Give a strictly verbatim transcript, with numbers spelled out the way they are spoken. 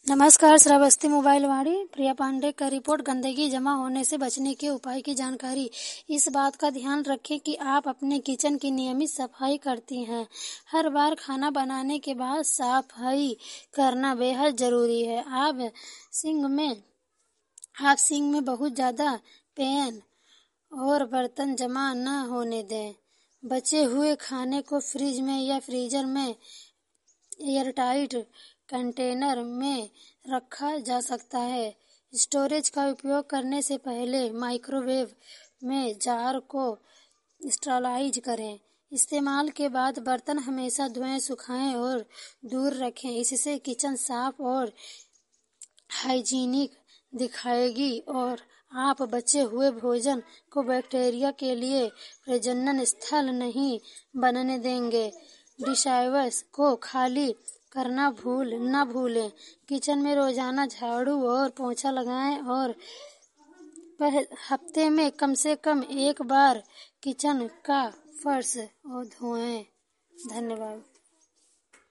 नमस्कार। श्रावस्ती मोबाइल वाणी प्रिया पांडे का रिपोर्ट। गंदगी जमा होने से बचने के उपाय की जानकारी। इस बात का ध्यान रखें कि आप अपने किचन की नियमित सफाई करती हैं। हर बार खाना बनाने के बाद सफाई करना बेहद जरूरी है। आप सिंक में आप सिंक में बहुत ज़्यादा पैन और बर्तन जमा न होने दें। बचे हुए खाने को फ्रिज में या फ्रीजर में एयरटाइट कंटेनर में रखा जा सकता है। स्टोरेज का उपयोग करने से पहले माइक्रोवेव में जार को स्टरलाइज करें। इस्तेमाल के बाद बर्तन हमेशा धोएं, सुखाएं और दूर रखें। इससे किचन साफ और हाइजीनिक दिखाएगी और आप बचे हुए भोजन को बैक्टीरिया के लिए प्रजनन स्थल नहीं बनने देंगे। डिशवॉशर को खाली करना भूल न भूलें। किचन में रोजाना झाड़ू और पोंछा लगाएं और हफ्ते में कम से कम एक बार किचन का फर्श धोएं। धन्यवाद।